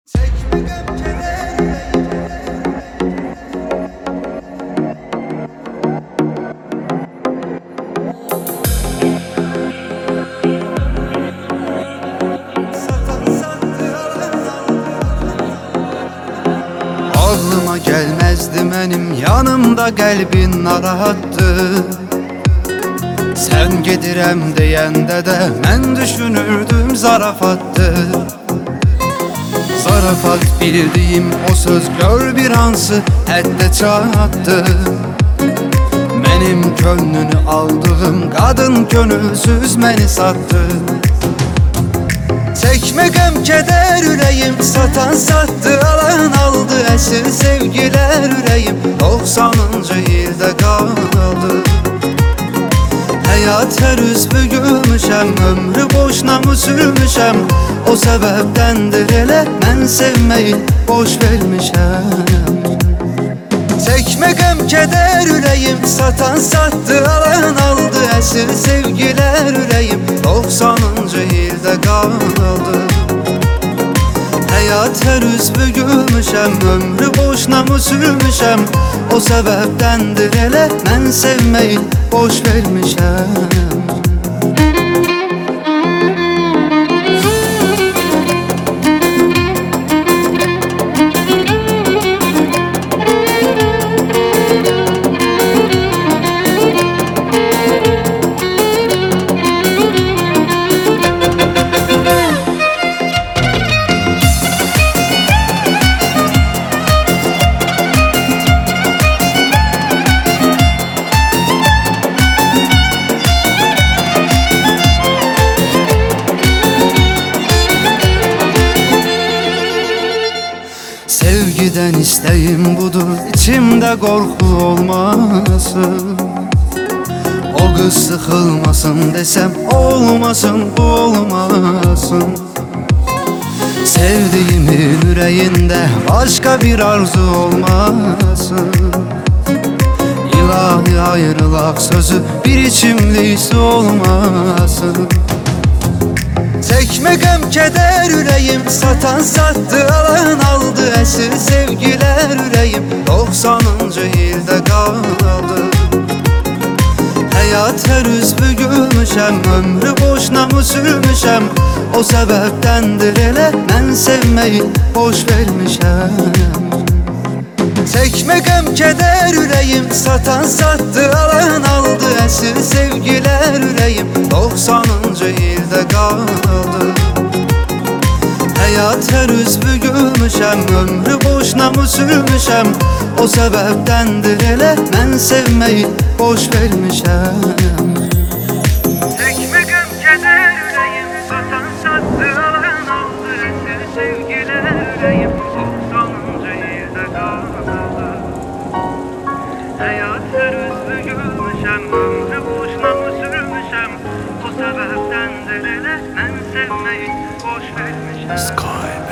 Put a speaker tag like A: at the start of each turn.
A: Ağlıma gelmezdi benim yanımda qəlbin narahattı. Sen gedirem deyəndə də mən düşünürdüm zarafattı. Zarafat bildiğim o söz gör bir ansı həddə çatdı. Benim könlünü aldığım kadın gönülsüz məni sattı. Çekme gəm keder ürəyim satan sattı, alan aldı əsir sevgiler ürəyim 90-cı ildə qaldı. Həyat hər üzvü gülmüşəm, ömrü boşuna mı sürmüşəm? O səbəbdəndir elə mən sevməyi boş vermişəm. Çekme gəm keder ürəyim satan sattı, alan aldı əsir sevgiler ürəyim 90-cı ildə qaldı. Həyat hər üzvü gülmüşəm, ömrü boşuna mı sürmüşəm? O səbəbdəndir elə mən sevməyi boş vermişəm. Sevgiden isteğim budur, içimde korku olmasın. O kız sıkılmasın desem olmasın, bu olmasın. Sevdiğimin yüreğinde başka bir arzu olmasın. İlahi ayrılık sözü bir içimli su olmasın. Çekme gəm keder ürəyim satan sattı, alan aldı əsir sevgiler ürəyim 90-cı ildə qaldı. Həyat hər üzvü gülmüşəm, ömrü boşuna mı sürmüşəm? O səbəbdəndir elə mən sevməyi boş vermişəm. Çekme gəm keder ürəyim satan sattı, alan aldı əsir sevgiler ürəyim 90-cı ildə qaldı. Həyat hər üzvü gülmüşəm, ömrü boşuna mı sürmüşəm? O səbəbdəndir elə mən sevməyi boş vermişəm.
B: Çekme gəm keder ürəyim satan sattı, alan aldı əsir sevgiler ürəyim 90-cı ildə qaldı. Həyat hər üzvü gülmüşəm, ömrü boşuna mı sürmüşəm? O səbəbdəndir elə mən sevməyi boş vermişəm.
A: Sky